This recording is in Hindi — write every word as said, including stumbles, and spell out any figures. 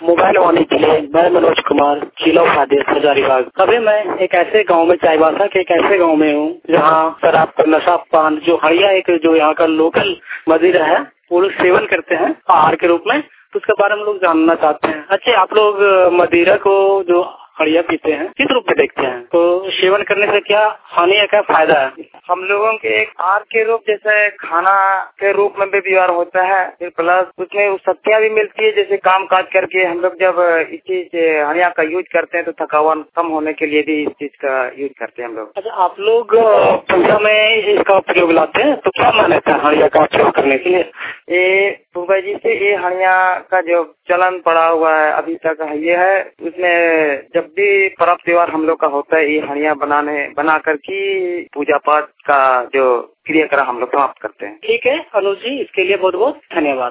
मोबाइल वाणी के लिए मैं मनोज कुमार, जिला उपाध्यक्ष हजारीबाग। अभी मैं एक ऐसे गांव में, चाईबासा के एक ऐसे गांव में हूँ जहाँ शराब का नशा पान, जो हड़िया एक जो यहाँ का लोकल मदिरा है, वो लोग सेवन करते हैं आहार के रूप में, तो उसके बारे में लोग जानना चाहते हैं। अच्छा, आप लोग मदिरा को जो हड़िया पीते हैं किस रूप में देखते हैं? तो सेवन करने से क्या हानि है, क्या फायदा है? हम लोगों के एक आहार के रूप जैसे खाना के रूप में भी व्यवहार होता है, फिर प्लस उसमें शक्तियाँ भी मिलती है। जैसे काम काज करके हम लोग जब इस चीज हड़िया का यूज करते हैं तो थकावट कम होने के लिए भी इस चीज का यूज करते हैं हम लोग। अच्छा, आप लोग पूजा में इसका प्रयोग लाते हैं, तो क्या मान्यता है हड़िया का प्रयोग करने के लिए? ये पूर्व जी से ये हड़िया का जो चलन पड़ा हुआ है अभी तक ये है, उसमें जब भी पर्व त्योहार हम लोग का होता है, ये हड़िया बनाने बना कर की पूजा पाठ का जो क्रियाक्रम हम लोग समाप्त करते हैं। ठीक है अनुज जी, इसके लिए बहुत बहुत धन्यवाद।